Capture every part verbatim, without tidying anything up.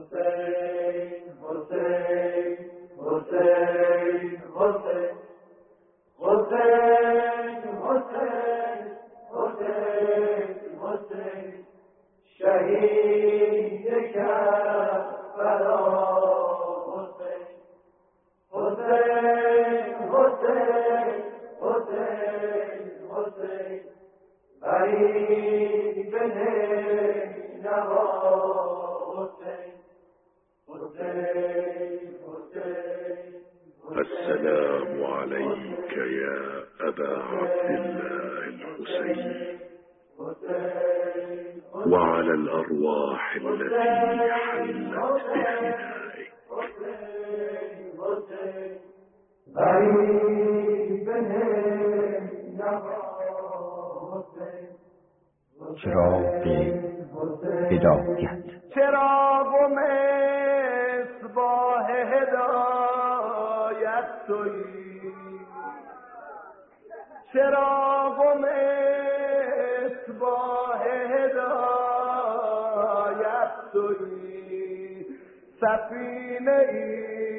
السلام عليك يا أبا عبد الله الحسين وعلى الأرواح التي حلت بفنائك. چراغ هدایت، چراغ و مصباح هدایت تویی، چراغ و مصباح هدایت تویی، سفینه ای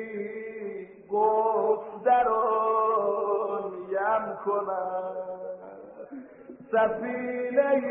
گفت درون یم کنم، سفینه ای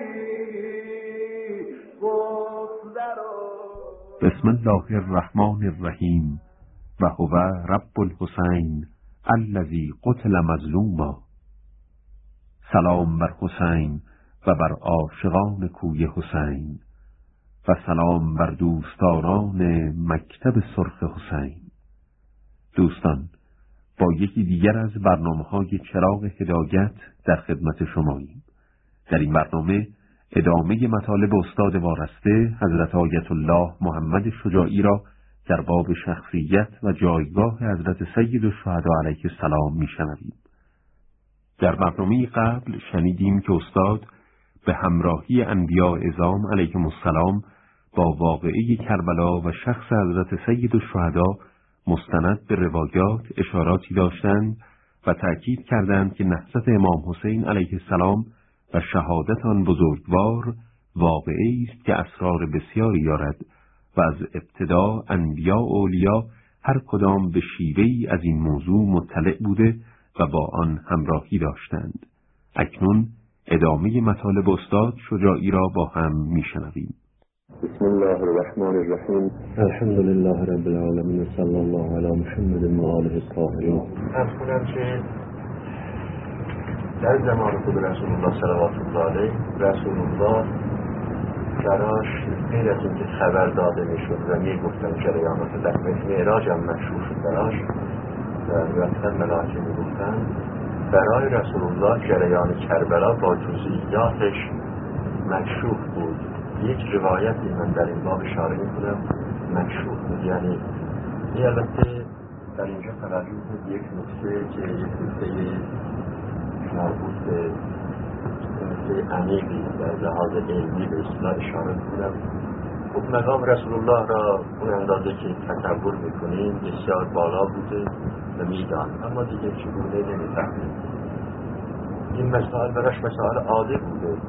گفت درون. بسم الله الرحمن الرحیم. و هو رب الحسین الذی قتل مظلوما. سلام بر حسین و بر عاشقان کوی حسین و سلام بر دوستداران مکتب سرخ حسین. دوستان، با یکی دیگر از برنامه‌های چراغ هدایت در خدمت شماییم. در این برنامه ادامه مطالب استاد وارسته حضرت آیت الله محمد شجاعی را در باب شخصیت و جایگاه حضرت سید الشهدا علیه السلام میشنویم. در برنامه قبل شنیدیم که استاد به همراهی انبیاء اعظام علیهم السلام با واقعه کربلا و شخص حضرت سید الشهدا مستند به روایات اشاراتی داشتند و تأکید کردند که نهضت امام حسین علیه السلام و شهادت آن بزرگوار واقعی است که اسرار بسیاری دارد و از ابتدا انبیاء و اولیا هر کدام به شیوهی از این موضوع مطلع بوده و با آن همراهی داشتند. اکنون ادامه مطالب استاد شجاعی را با هم میشنویم. بسم الله الرحمن الرحیم. الحمد لله رب العالمین، صلی الله علی محمد و آله الطاهرین. از کنم که در زمان خود رسول الله صلوات الله علیه، رسول الله براش غیر از اینکه خبر داده میشد و میگفتن جریانات در معراج هم مشهور شد براش و رفتن ملائکه میگفتن، برای رسول الله جریان کربلا با جزئیاتش مکشوف بود. یک روایتی من در این باب اشاره میکنم مکشوف بود، یعنی این البته در اینجا توجه بود یک نکته که یک نکته مربوط به نکته عمیقی در لحاظ علمی به اصطلاح اشاره میکنم. خب مقام رسول الله را اون اندازه که تصور میکنیم بسیار بالا بوده و میدان، اما دیگه چگونه نمیفهمیم. این مسائل براش مسائل عادی بوده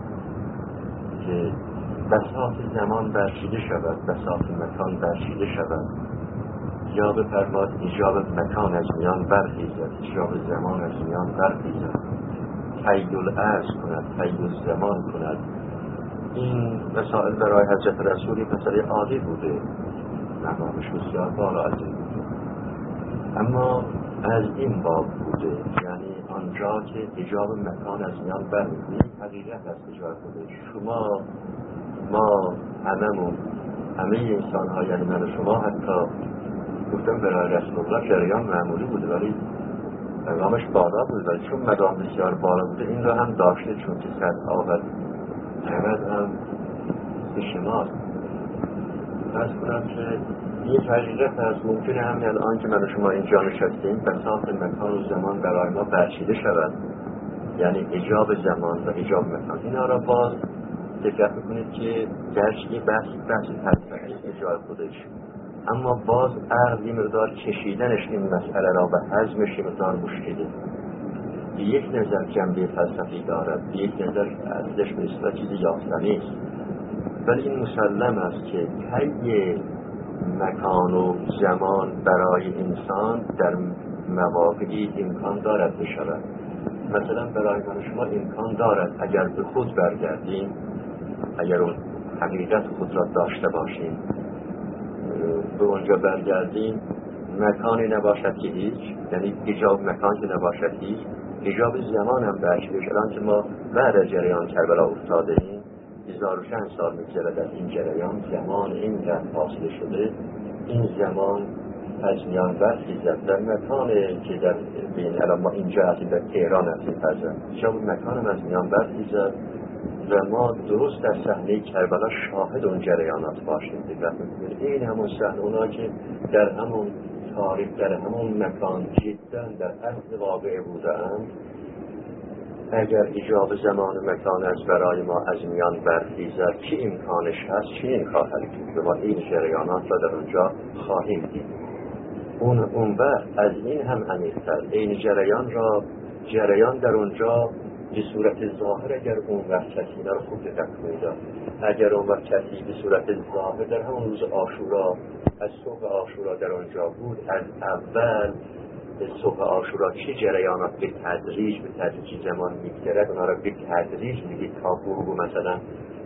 که بساط زمان برچیده شود، بساط مکان برچیده شود، یا به فرماد ایجاب مکان از میان برخیزد، ایجاب زمان از میان برخیزد، تید الارض کند، تید الزمان کند. این مسائل برای حضرت رسولی مسئله عادی بوده، مقامش بسیار بالا از این بوده، اما از این باب بوده، یعنی آنجا که ایجاب مکان از میان برخیزد حقیقت است ایجاب بوده. شما ما هممون همه انسان ها، یعنی من و شما حتی گفتم برای رسول الله جریان معمولی بوده ولی مقامش بالا بود، ولی چون مقام بسیار بالا بوده این را هم داشته، چون که صد آبد عمد هم به شماست. پس کنم که یک حقیقت هست، ممکنه همین الان که من و شما اینجا نشستیم بساط مکان و زمان برای ما برچیده شود، یعنی ایجاب زمان و ایجاب مکان. اینا را باز دقت بکنید که گرچه یه بحث بحث فلسفی ایجاد خودش، اما باز عقل یه مقدار کشیدنش این مسئله را به هضمش یه مقدار مشکله. به یک نظر جنبه فلسفی دارد، به یک نظر ازش به اصطلاح چیزی یافتنی است، ولی این مسلم است که طی مکان و زمان برای انسان در مواقعی امکان دارد بشود. مثلا برای من شما امکان دارد اگر به خود برگردیم، اگر اون حقیقت خود را داشته باشیم، به اونجا برگردیم، مکانی نباشد که هیچ، یعنی ایجاب مکان که نباشد هیچ، ایجاب زمان هم برش بشه. الان که ما بعد از جریان کربلا افتاده ایم، هزار و چند سال میگذرد از این جریان، زمان اینقدر فاصله شده، این زمان از میان برخیزد در مکان که در بین الان ما اینجا هستیم، در تهران هستیم فرضاً، ایجاب مکان هم از میان برخیزد و ما درست در صحنه کربلا شاهد اون جریانات باشیم. دقت می‌کنید این همون صحنه، اونا که در همون تاریخ، در همون مکان جدا در اصل واقع بودند، اگر ایجاب زمان و مکان از برای ما از میان برخیزد، چه امکانش هست، چه خواهد بود، ما این جریانات را در اونجا خواهیم دید. اون اون وقت از این هم عمیق‌تر این جریان را، جریان در اونجا به صورت ظاهر، اگر اون وقت کسی را خوب دقت کنید، اگر اون وقت کسی به صورت ظاهر در همون روز عاشورا، از صبح عاشورا در اونجا بود، از اول صبح عاشورا چه جریانات به تدریج به تدریج زمان میگذرد، اونا را به تدریج میگید تا غروب مثلا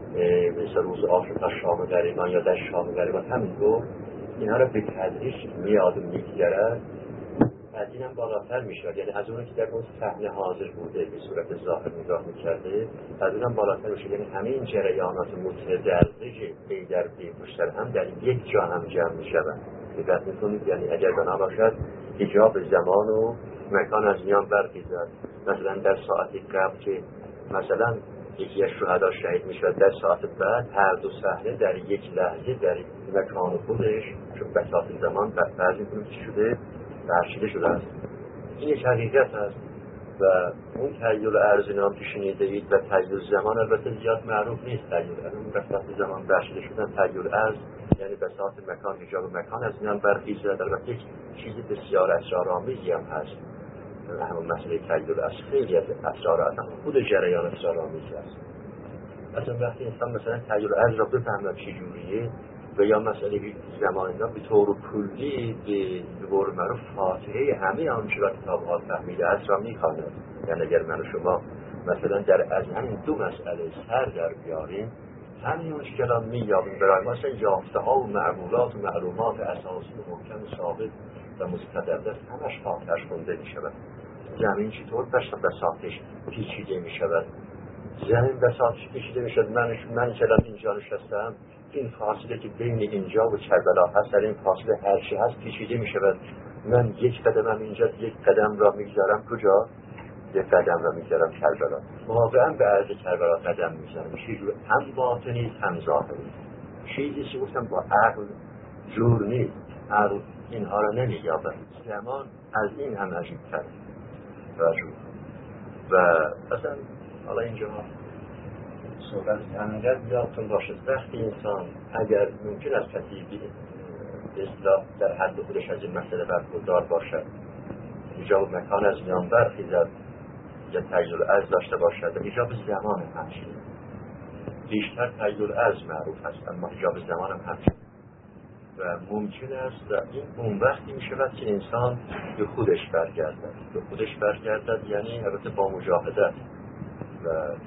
مثل روز عاشورا تا شام غریبان یا در شام غریبان، همینطور اینا را به تدریج میاد و میگذرد. از این هم بالاتر میشود، یعنی از اون که در اون صحنه حاضر بوده به صورت ظاهر نگاه میکرده، از اون هم بالاتر میشود، یعنی همین جریانات متدرج پی در پی پشتر هم در یک جا هم جمع میشود. دقت میکنید، یعنی اگر بنا باشد ایجاب زمان و مکان از میان برخیزد، مثلا در ساعتی قبل که مثلا یکی از شهدا شهید میشود، در ساعت بعد هر دو صحنه در یک لحظه در مکان خودش، چون بساط زمان فرض میکنیم که شده برشیده شده است. این یک حقیقت است و اون تحیل ارض نام که شنیده اید و تحیل زمان البته زیاد معروف نیست. تحیل اون بساط زمان برشیده شدن، تحیل ارض یعنی بساط مکان، ایجاب مکان از میان برخیزد. البته یک چیز بسیار اسرارآمیزی هم هست، همون مسئله تحیل ارض خیلی از اسرارات خود جریان اسرارآمیز است. اصلا وقتی انسان مثلا تحیل ارض را بفهمد چجوریه و یا مسئله زمان اینا به طور کلی به دور معروف فاتحه همه آنچه را کتاب ها فهمیده است را میخواند. یعنی اگر من و شما مثلا در از همین دو مسئله سر در بیاریم، همین اون که الان مییابیم برای ما، مثلا یافته ها و معمولات و معلومات اساسی و محکم و ثابت و مستدرد است، همش فاتحش خونده میشود. زمین چطور بساطش پیچیده میشود، زمین بساطش پیچیده میشود. من من که اینجا نشستم، این فاصله که بین اینجا و کربلا هست، در این فاصله هر چی هست پیچیده می شود. من یک قدمم اینجا، یک قدم را میگذارم کجا؟ یک قدم را میگذارم کربلا. واقعا به عرض کربلا قدم میزنم. چیزی هم باطنی هم ظاهری. چیزی که گفتم با عقل جور نیست. عقل اینها را نمییابد. زمان از این هم عجیب‌تر و جور. و اصلا حالا اینجا صحبت همینقدر یادتون باشد وقتی انسان اگر ممکن است کسی به اصطلاح در حد خودش از این مسئله برخوردار باشد، ایجاب مکان از میان برخیزد یا تحیل ارض داشته باشد و ایجاب زمان هم همچنین، بیشتر تحیل ارض معروف است اما ایجاب زمان هم همچنین و ممکن است و این اون وقتی می شود که انسان به خودش برگردد. به خودش برگردد یعنی البته با مجاهدت. و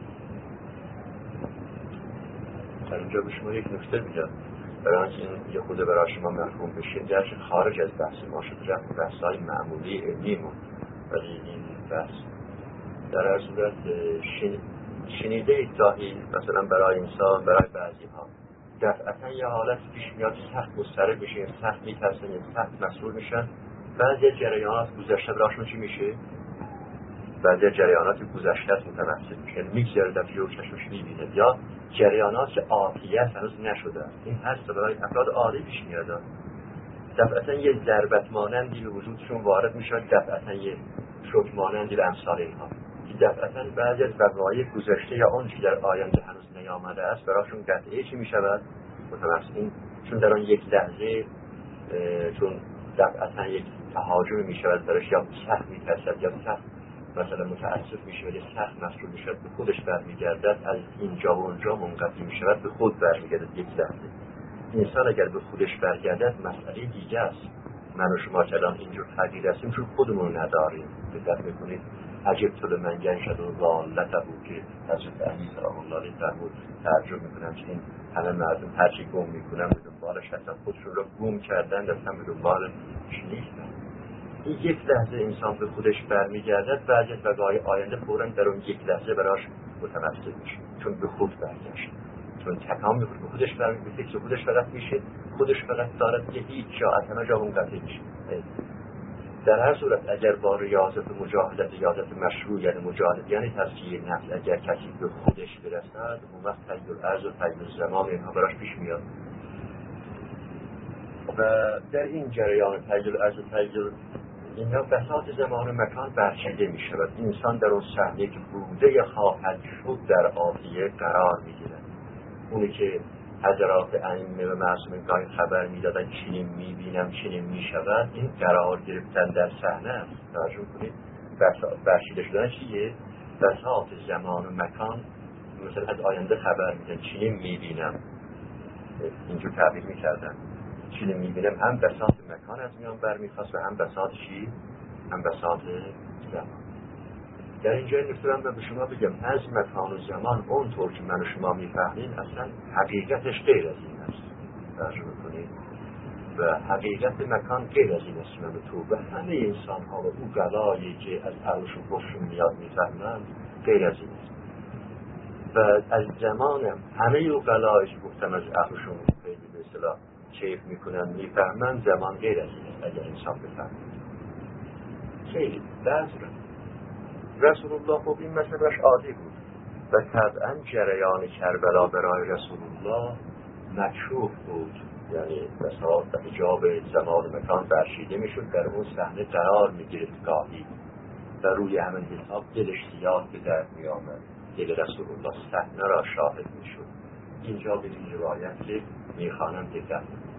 در اینجا به شما یک نکته بگم برای اینکه این یه خود برای شما مفهوم بشه، گرچه خارج از بحث ما شد، رفت بحث‌های معمولی علمیمون، ولی این بحث در هر صورت شن... شنیده اید گاهی مثلا برای انسان، برای بعضی ها دفعتا یه حالت پیش میاد سخت مضطرب بشه، سخت میترسن، سخت مسئول میشن. بعضی جریانات گذشته براشون چی میشه؟ بعضی جریانات گذشته متوسط میشه، میگذره در جور چشمش میبینه، یا جریانات که آتیت هنوز نشده. این هست برای افراد عادی پیش میاد. دفعتا یه ضربت مانندی به وجودشون وارد میشه، دفعتا یه شوک مانندی به امثال اینها که دفعتا بعضی از وقایع گذشته یا اون که در آینده هنوز نیامده است براشون قطعی چی میشود؟ متوسط. چون در آن یک لحظه چون دفعتا یک تهاجم میشود درش، یا سخت میترسد یا سخت مثلا متاسف میشه یا سخت مسئول میشود، به خودش برمیگردد، از اینجا و اونجا منقطع میشود، به خود برمیگردد یک لحظه. انسان اگر به خودش برگردد مسئله دیگه است. من و شما که الان اینجور تغییر هستیم چون خودمون نداریم. دقت میکنید عجب تو من گنشد و ضالته بود که حضرت علی سلام الله علیه فرمود تعجب میکنم که این همه مردم هرچی گم میکنن به دنبالش هستن، خودشون را گم کردن رفتن به دنبال نیستن. این یک لحظه انسان به خودش برمیگردد برگرد و گاهی آینده فوراً در اون یک لحظه براش متوسط میشه چون به خود برگشت، چون تکام میکنه به خودش برمیگرده، فکر خودش فقط میشه، خودش فقط دارد که هیچ جا از همه جا اون قطعه میشه. در هر صورت اگر با ریاضت و مجاهدت ریاضت مشروع یعنی مجاهدت یعنی تزکیه نفس اگر کسی به خودش برسد اون وقت تغییر الارض و تغییر الزمان اینها براش پیش میاد و در این جریان تغییر الارض و تغییر اینها بساط زمان و مکان برچیده می شود. انسان در اون صحنه که بوده خواهد شد در آتیه قرار می گیرد. اونی که حضرات ائمه و معصومین گاهی خبر می دادن چنین می بینم چنین می شود، این قرار گرفتن در صحنه است. توجه کنید برچیده شدن چیه؟ بساط زمان و مکان. مثلا از آینده خبر می دادن چنین می بینم، اینجور تعبیر می کردن چنین می بینم، هم بساط مکان از میان برمیخواست و هم بساط چی؟ هم بساط زمان. در اینجا نفترم به شما بگم از مکان و زمان اونطور که من و شما میفهمین اصلا حقیقتش غیر از این است. ترجمه کنید و حقیقت مکان غیر از این است. من تو و همه انسان ها و او غلایی که از عقلشون خوششون میاد میفهمن غیر از این است. و از زمانم همه او غلایی که گفتم از عقلشون خیلی به اصطلاح کیف میکنن میفهمن زمان غیر از این است. اگر انسان بفهمن خیلی بعض رسول الله خب این مسئلهش عادی بود و طبعا جریان کربلا برای رسول الله مکشوف بود، یعنی بساط و حجاب زمان و مکان برشیده میشد، در اون صحنه قرار میگرفت گاهی و روی همین حساب دلش زیاد به درد میآمد، دل رسول الله صحنه را شاهد میشد. اینجا به این روایت که میخوانم دقت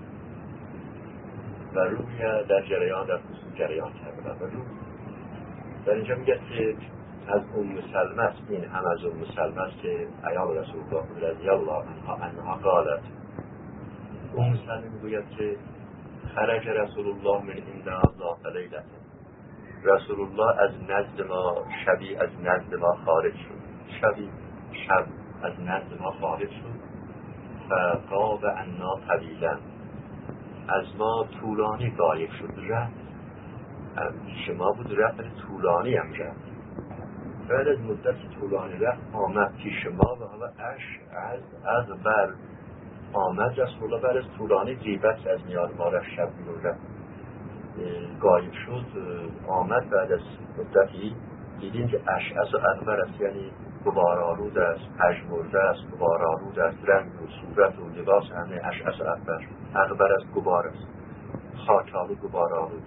و روی در جریان در خصوص جریان کربلا و روی در اینجا میگه که از ام سلمه است، این هم از ام سلمه است که ایام رسول الله رضی الله عنها انها قالت. ام سلمه میگوید که خرج رسول الله من عندنا ذات لیلة، رسول الله از نزد ما شبی از نزد ما خارج شد، شبی شب از نزد ما خارج شد فقاب عنا طویلا، از ما طولانی غایب شد، رفت پیش ما بود، رفت طولانی هم رفت. بعد از مدت طولانی رفت آمد پیش ما و حالا اش از از بر آمد رسول الله بعد از طولانی غیبت از میان ما رفت، شب بیرون رفت غایب شد. آمد بعد از مدتی دیدیم که اشعث و اغبر است، یعنی غبارآلود است، پژمرده است، غبارآلود است، رنگ و صورت و لباس همه اشعث و اغبر. اغبر از غبار است، خاک‌آلود غبارآلود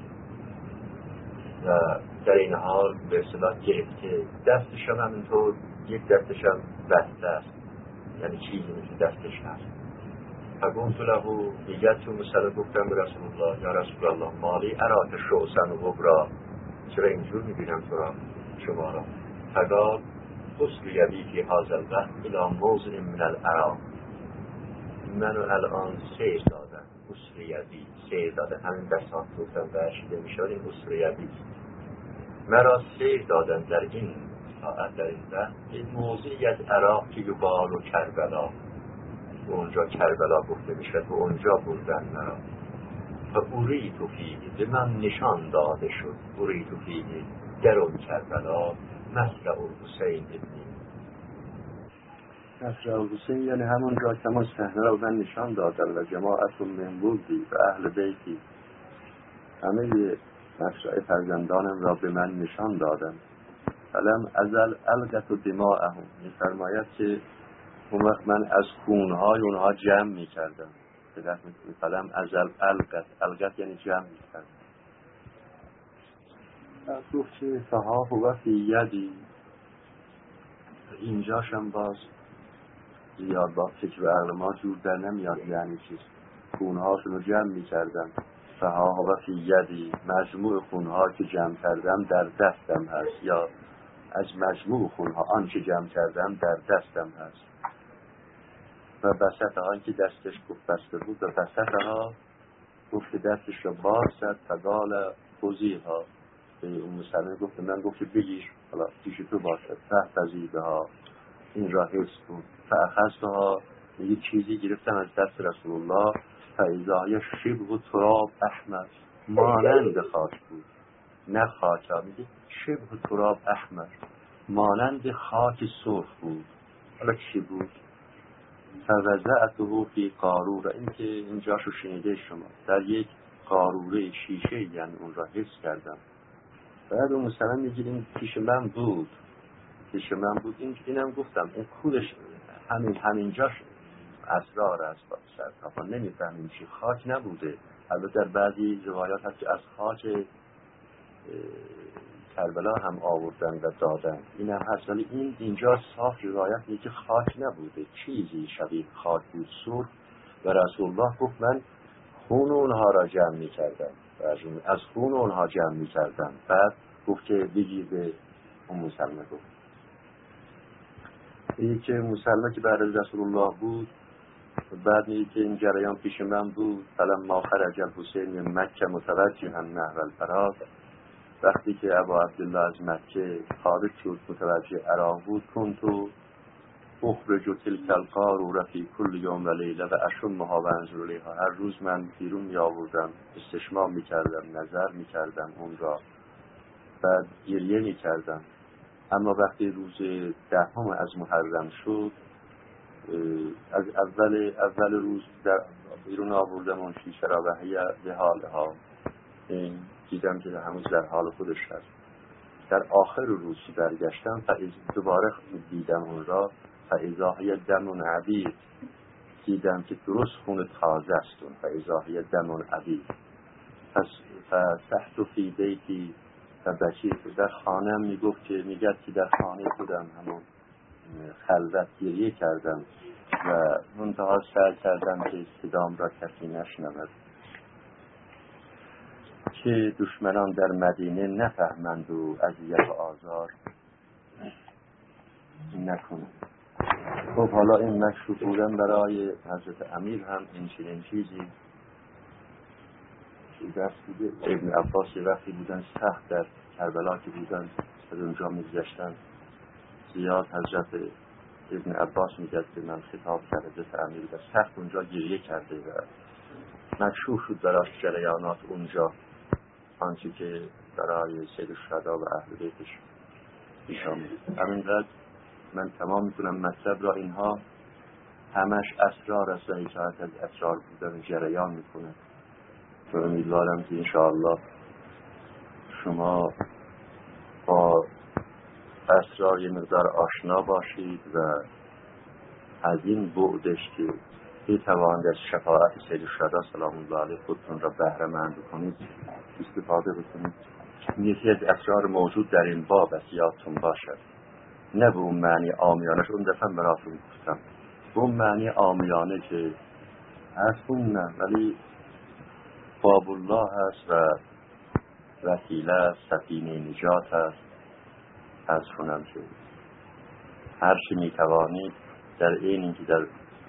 و در این حال به اصطلاح گرفته، دستش هم همینطور یک دستش هم بسته است، یعنی چیزی مثل دستش هست. فقلت له دیگر تو مثلا گفتم به رسول الله یا رسول الله مالی اراک شعثن و غبرا، چرا اینجور میبینم تو را شما را؟ فقال حسن یدی فی هذا الوقت الى موضع من العراق، منو الان سیر دادن، حسن یدی سیر دادن، همین بساط گفتم برشیده میشد، این حسن یدی مرا سیر دادن در این ساعت، در این وقت این موضعی از عراق که یبال و کربلا، و اونجا کربلا گفته میشد و اونجا بردن مرا. و اوری تو فیدی به من نشان داده شد، اوری تو فیدی در اون کربلا مصرع حسین ابنی، مصرع حسین یعنی همون جا که ما صحنه را من نشان دادن و جماعت من بودی و اهل بیتی همه مصرع فرزندانم را به من نشان دادن. فلم ازل القت و دماءهم، می‌فرماید که اون وقت من از خونهای اونها جمع می‌کردم. بدت می‌کنی فلم ازل القت، القت یعنی جمع می‌کردم. از گفت که فها و فی یدی، اینجاشم باز زیاد با فکر و عقل ما جور در نمیاد، یعنی چیز خونهاشون رو جمع می‌کردم. فها و فی یدی، مجموع خونها که جمع کردم در دستم هست، یا از مجموع خونها آن که جمع کردم در دستم هست. و بسطها که دستش گفت بسته بود و بسطها گفت دستش را باز زد فقال خذیها به اون سلمه گفت من گفت بگیر حالا پیش تو باشد فاحتضیبها این را حفظ کن فاخذتها یه چیزی گرفتم از دست رسول الله فاذا هی شبه تراب احمر مانند خاک بود نه خاک ها میگه شبه تراب احمر مانند خاک سرخ بود. حالا چی بود؟ فوضعته فی قاروره این که اینجاشو شنیده شما در یک قاروره شیشه یعنی اون را حفظ کردم. بعد اون مثلا میگه این پیش من بود پیش من بود این اینم گفتم این کولش همین همینجاش اسرار است با سرطفا نمیفهمیم چی خاک نبوده. البته در بعضی روایات هست که از خاک کربلا هم آوردن و دادن این هم هست ولی این اینجا صاف روایت میگه که خاک نبوده چیزی شبیه خاک بود سرخ و رسول الله گفت من خون اونها را جمع میکردم از خون اونها جمع میکردم. بعد گفت که بگیر به اون مسلمه گفت این که مسلمه که بعد از رسول الله بود بعد میگه که این جریان پیش من بود فلما خرج الحسین من مکه متوجها نحو الفرات وقتی که ابا عبدالله از مکه خارج شد متوجه عراق بود کنتو اخرج تلک القاروره فی کل یوم و لیله و اشمها و انظر الیها هر روز من بیرون می آوردم استشمام می کردم نظر می کردم اون را بعد گریه می کردم. اما وقتی روز دهم از محرم شد از اول اول روز در بیرون آوردم اون شیشه را و هی به حالها دیدم که هنوز در حال خودش هست. در آخر روز برگشتم فاز دوباره دیدم اون را فاذا هی دم عبید دیدم که درست خون تازه است اون فاذا هی دم عبید پس فسحت فی بیتی و بچی در خانم میگفت که میگد که در خانه خودم همون خلوت گریه کردم و منتها سعی کردم که صدام را کسی نشنود که دشمنان در مدینه نفهمند و اذیت و آزار نکنند. خب حالا این مشروع بودن برای حضرت امیر هم این چنین چیزی دست بوده. ابن عباس وقتی بودن سخت در کربلا که بودن از اونجا میگذشتن زیاد حضرت ابن عباس میگد که من خطاب کرده حضرت امیر و سخت اونجا گریه کرده و مشروع شد براش جریانات اونجا آنچه که برای سید الشهدا و اهل بیتش پیش آمد. همینقدر من تمام میکنم مطلب را. اینها همش اسرار است و حکایت از اسرار بودن جریان میکنه و امیدوارم که انشاءالله شما با اسرار یه مقدار آشنا باشید و از این بعدش که بتوانید از شفاعت سید الشهدا سلام الله علیه خودتون را بهره مند کنید استفاده بکنید. یکی از اسرار موجود در این باب است یادتون باشد، نه به اون معنی عامیانش اون دفعه براتون گفتم، به اون معنی عامیانه که هستون نه ولی باب الله هست و وسیله سفینه نجات هست. از کنم که هر چی میتوانید در این اینکه در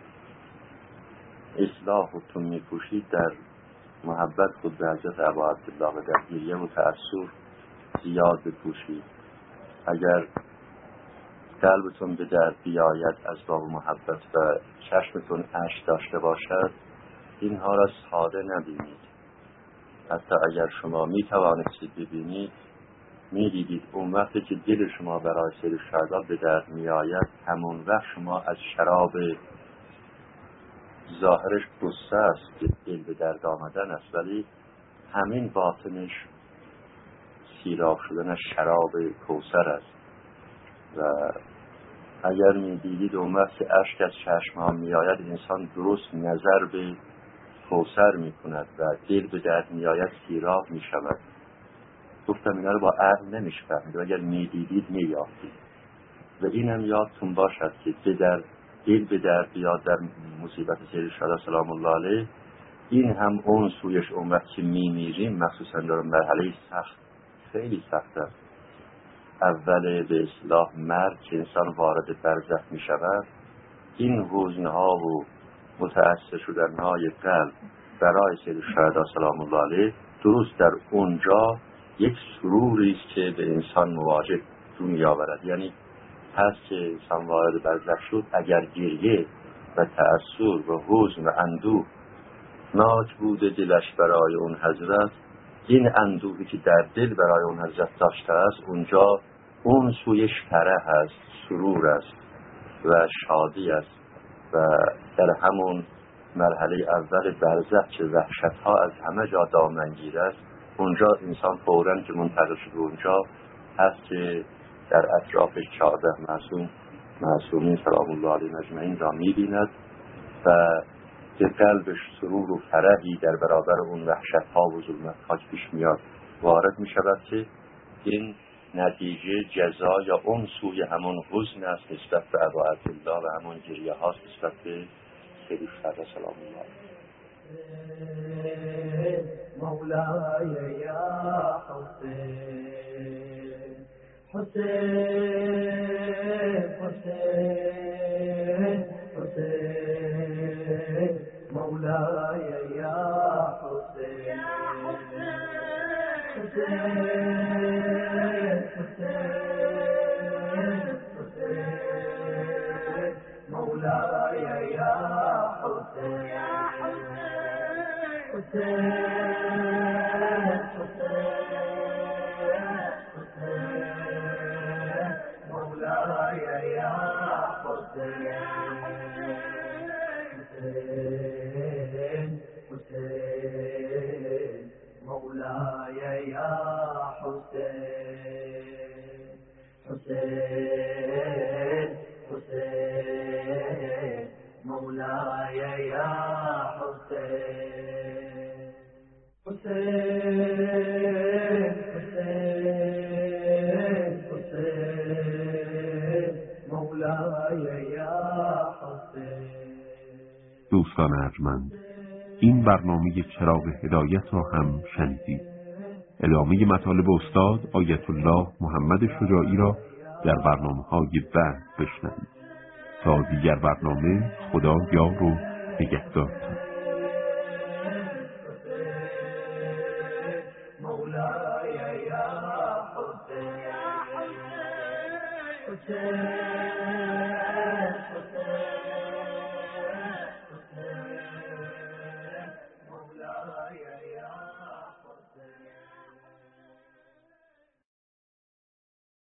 اصلاح خودتون میکوشید در محبت خود به حضرت ابا عبدالله و در گریه و تأثیر زیاد بکوشید. اگر قلبتون به درد بیاید از باب محبت و چشمتون اشک داشته باشد اینها را ساده نبینید. حتی اگر شما میتوانستید ببینید میدیدید اون وقتی که دل شما برای سید الشهدا به درد میآید همون وقت شما از شراب ظاهرش قصه است که دل به درد آمدن است ولی همین باطنش سیراب شدن شراب کوثر است. و اگر میدیدید اون وقت که اشک از چشم ها میآید انسان درست نظر به کوثر میکند و دل به درد میآید سیراب میشود. گفتم اینا رو با عقل نمیشه فهمید و اگر میدیدید مییافتید. و اینم یادتون باشد که به در دل به درد بیاد در مصیبت سید الشهدا سلام الله علیه این هم اون سویش اون وقت که میمیریم مخصوصا در مرحله سخت خیلی سخت است. اول به اصلاح مرگ که انسان وارد برزخ میشود این حزنها و متأثر شدنهای قلب برای سید شهدا سلام الله علیه درست در اونجا یک سروری است که به انسان مواجه رو می‌آورد. یعنی پس که انسان وارد برزخ شد، اگر گریه و تأثر و حزن و اندوه ناک بوده دلش برای اون حضرت، این اندوهی که در دل برای اون حضرت داشته است، اونجا اون سویش فرح است، سرور است و شادی است. و در همون مرحله اول برزخ که وحشت‌ها از همه جا دامنگیر است، اونجا انسان فوراً که منتقل شده اونجا هست که در اطرافش چهارده معصوم معصومین سلام الله علیهم اجمعین را می‌بیند و به قلبش سرور و فرحی در برابر اون وحشت‌ها و ظلمت‌ها که پیش میاد وارد می‌شود که این نتیجه جزا یا اون سوی همون حزن است نسبت به ابا عبدالله و همون گریه هاست نسبت به سید شهدا سلام الله مولای یا حسین حسین حسین حسین مولای یا حسین حسین حسین حسین مولای یا حسین حسین مولای یا حسین حسین حسین مولای یا حسین حسین حسین مولای یا حسین حسین حسین حسین مولای یا حسین. دوستان ارجمند، این برنامه چراغ هدایت را هم شنیدید. ادامه مطالب استاد آیت الله محمد شجاعی را در برنامه‌های بعد بشنوید. تا دیگر برنامه، خدا یار و نگهدارتان. حسین